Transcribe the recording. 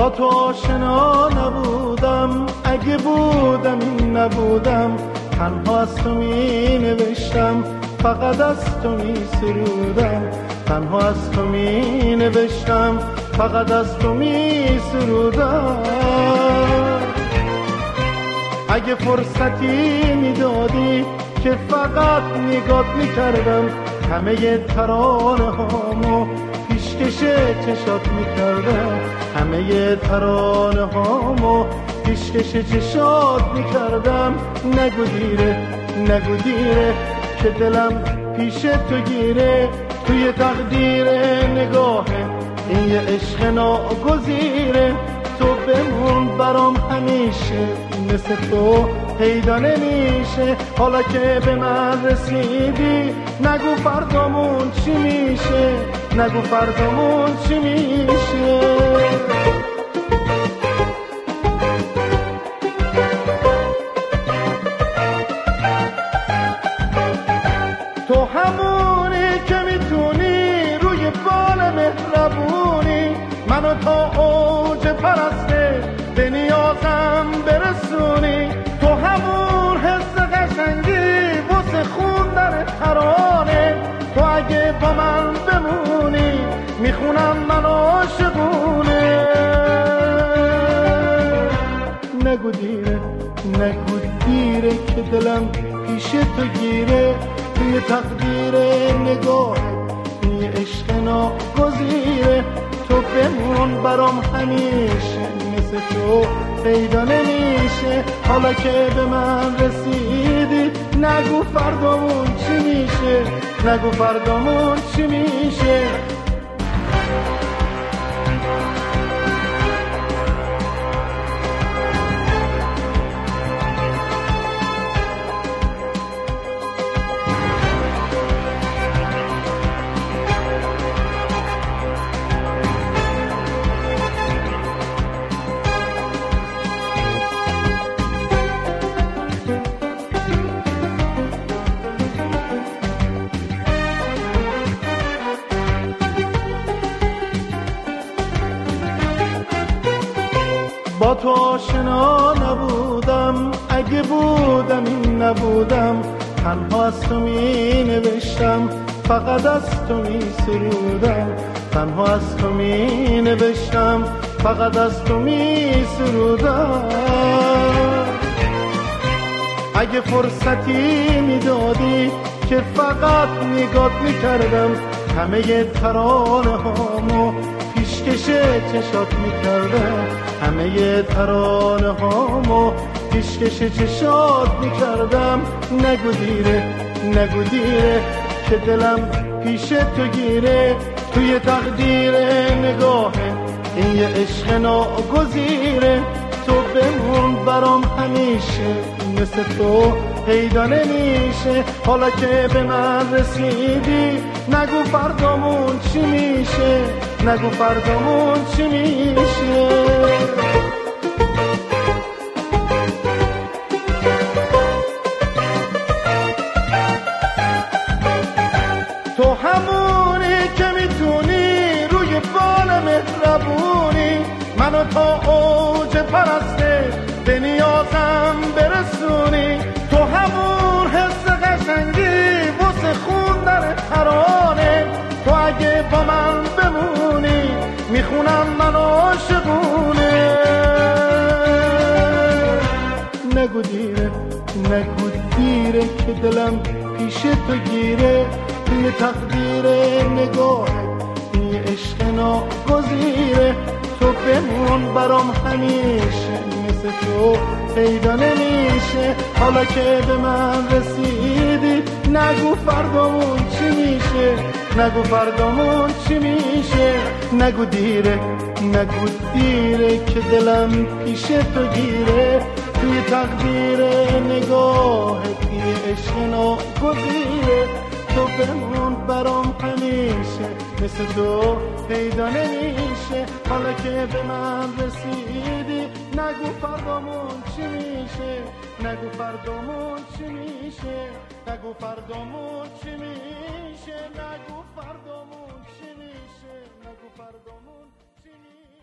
با تو آشنا نبودم، اگه بودم این نبودم، تنها از تو می نوشتم، فقط از تو می سرودم، تنها از تو می نوشتم، فقط از تو می سرودم. اگه فرصتی میدادی که فقط نگات میکردم، همه ترانه هامو پیشکش چشات میکردم، همه ترانه هامو پیشکش چشات میکردم. نگو دیره نگو دیره که دلم پیش تو گیره، توی تقدیر نگاهه این یه عشق ناگزیره. تو بمون برام همیشه، مثل تو پیدا نمیشه. حالا که به من رسیدی نگو فردامون چی میشه، نگو فردامون چی میشه. تو همونی که میتونی روی بال مهربونی منو تا اوج پرسته به نیازم برسونی. تو همون حس قشنگی واسه خوندن ترانه، تو اگه با من بمونی میخونم من عاشقونه. نگو دیره نگو دیره که دلم پیش تو گیره، توی تقدیر نگاه این عشق ناگزیره. تو بمون برام همیشه، مثل تو پیدا نمیشه. حالا که به من رسیدی نگو فردامون چی میشه، نگو فردامون چی میشه. با تو آشنا نبودم، اگه بودم این نبودم، تنها از تو می نوشتم، فقط از تو می سرودم، تنها از تو می نوشتم، فقط از تو می سرودم. اگه فرصتی میدادی که فقط نگات میکردم، همه ترانه هامو پیشکش چشات میکردم، همه ترانه هامو پیشکش چشات میکردم. نگو دیره نگو دیره که دلم پیش تو گیره، توی تقدیر نگاهه این یه عشق ناگزیره. تو بمون برام همیشه، مثل تو پیدا نمیشه. حالا که به من رسیدی نگو فردامون چی میشه، نگو فردامون چی میشه. تو همونی که میتونی روی بال مهربونی منو تا اوج پرسته به نیازم برسونی. تو همون حس قشنگی واسه خوندن ترانه، تو اگه با من بمونی میخونم من عاشقونه. نگو دیره نگو دیره که دلم پیش تو گیره، توی تقدیر نگاه این عشق ناگزیره. تو بمون برام همیشه، مثل تو پیدا نمیشه. حالا که به من رسیدی نگو فردامون چی میشه، نگو فردامون چی میشه. نگو دیره نگو دیره که دلم پیش تو گیره، توی تقدیر نگاهت یه عشق ناگزیره. تو بمون برام همیشه، مثل تو پیدا نمیشه. حالا که به من رسیدی نگو فردامون چی میشه، نگو فردامون چی میشه، نگو فردامون چی میشه، نگو فردامون چی میشه، نگو فردامون چی میشه.